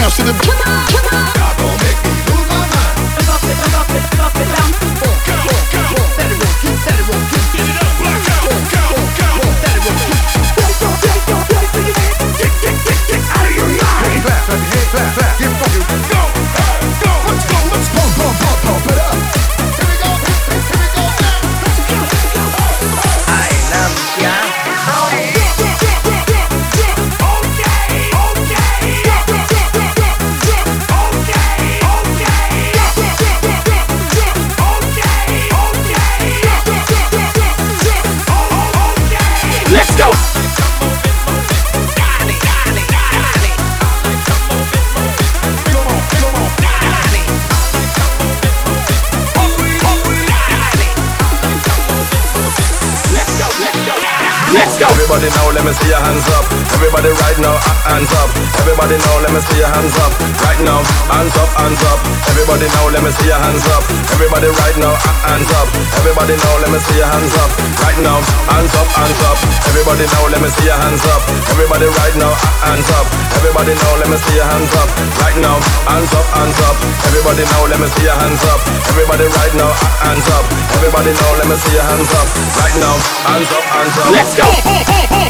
bounce to the beat. Y'all gon' make me lose my mind. Up it down. Set it roll, keep, set it roll, keep. Get it up, black out, go. Set it roll, keep. Get out of your mind. Clap, clap your hands, clap, clap. Get funky. Go, let's go, let's go. Pump it up. Here we go now. I love ya. Let's go. Let's go. Everybody now, let me see your hands up. Everybody right now, hands up. Everybody now, let me see your hands up. Right now, hands up, hands up. Everybody now, let me see your hands up. Everybody right now, hands up. Everybody now, let me see your hands up. Right now, hands up, hands up. Everybody now, let me see your hands up. Everybody right now, hands up. Everybody now, let me see your hands up. Right now, hands up, hands up. Everybody now, let me see your hands up. Everybody right now, hands up. Everybody now, let me see your hands up. Right now, hands up, hands up. Let's go.